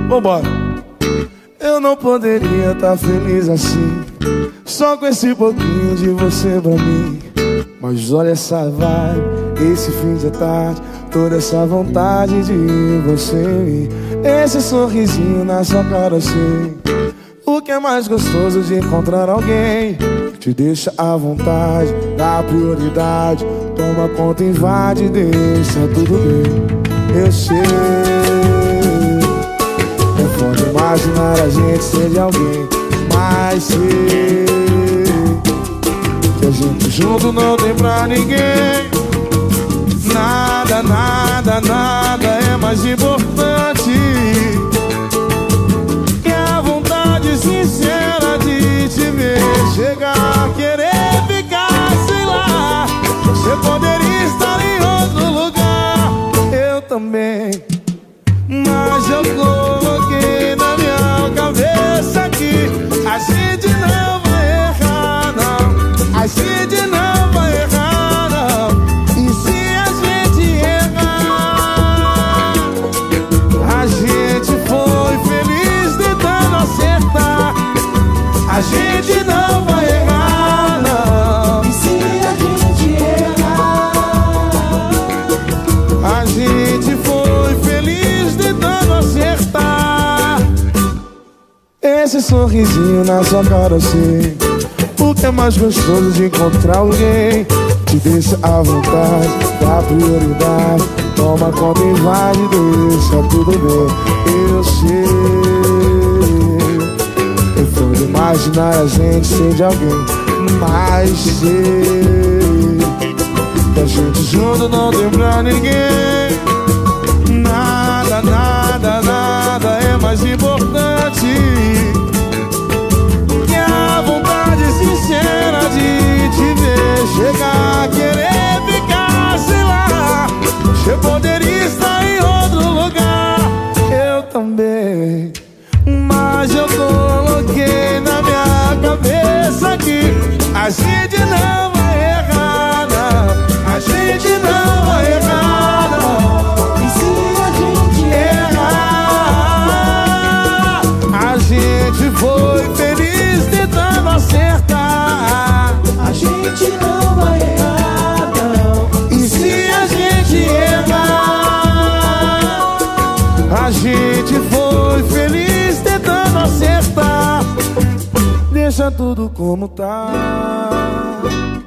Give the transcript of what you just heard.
Vambora. Eu não poderia estar feliz assim, só com esse pouquinho de você pra mim. Mas olha essa vibe, esse fim de tarde, toda essa vontade de você. Esse sorrisinho na sua cara, eu sei. O que é mais gostoso de encontrar alguém que te deixa à vontade, dá prioridade, toma conta, invade, deixa tudo bem. Eu sei, é foda imaginar a gente ser de alguém, mas sei que a gente junto não tem pra ninguém. Nada, nada, nada é mais importante que a vontade sincera de te ver. Chegar a querer ficar, sei lá. Você poderia estar em outro lugar, eu também. Mas eu coloquei na minha cabeça que a gente não vai errar, não. A gente não vai errar, não. E se a gente errar, a gente foi feliz tentando acertar. A gente não vai errar, não. E se a gente errar, a gente foi feliz tentando acertar. Esse sorrisinho na sua cara, eu sei. O que é mais gostoso de encontrar alguém te deixa à vontade, dá prioridade, toma conta, invade, deixa tudo bem. Eu sei, eu fui imaginar a gente ser de alguém, mas sei que a gente junto não tem pra ninguém. Nada, nada, nada é mais importante que a vontade sincera de te ver. Chegar a querer ficar, sei lá. Você poderia estar em outro lugar, eu também. Mas eu coloquei na minha cabeça que a gente não vai errar, não. A gente não vai errar, não. e se a gente Errar, a gente foi feliz tentando acertar. a gente não vai errar, não. E se a gente errar, a gente foi feliz tentando acertar. Deixa tudo como tá.